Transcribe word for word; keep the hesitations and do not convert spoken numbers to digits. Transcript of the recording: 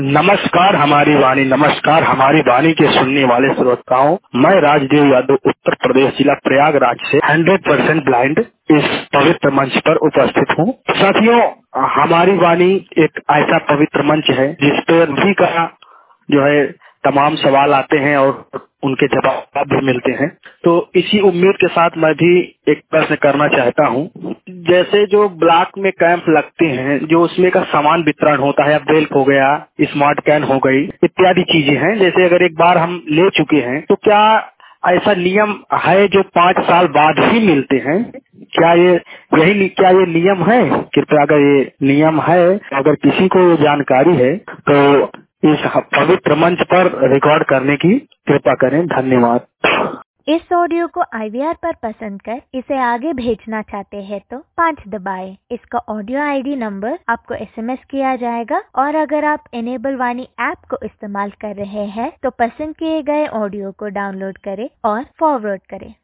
नमस्कार हमारी वाणी, नमस्कार हमारी वाणी के सुनने वाले श्रोताओं, मैं राजदेव यादव उत्तर प्रदेश जिला प्रयागराज से हंड्रेड परसेंट ब्लाइंड इस पवित्र मंच पर उपस्थित हूँ। साथियों, हमारी वाणी एक ऐसा पवित्र मंच है जिस पर भी का जो है तमाम सवाल आते हैं और उनके जवाब भी मिलते हैं। तो इसी उम्मीद के साथ मैं भी एक प्रश्न करना चाहता हूँ। जैसे जो ब्लॉक में कैंप लगते हैं, जो उसमें का सामान वितरण होता है, बेल्ट हो गया, स्मार्ट कैन हो गई, इत्यादि चीजें हैं, जैसे अगर एक बार हम ले चुके हैं तो क्या ऐसा नियम है जो पाँच साल बाद ही मिलते हैं? क्या ये यही क्या ये नियम है? कृपया अगर ये नियम है, अगर किसी को ये जानकारी है तो इस पवित्र मंच पर रिकॉर्ड करने की कृपा करें। धन्यवाद। इस ऑडियो को आई वी आर पर पसंद कर इसे आगे भेजना चाहते हैं तो पाँच दबाएं। इसका ऑडियो आई डी नंबर आपको एस एम एस किया जाएगा और अगर आप इनेबल वाणी ऐप को इस्तेमाल कर रहे हैं तो पसंद किए गए ऑडियो को डाउनलोड करें और फॉरवर्ड करें।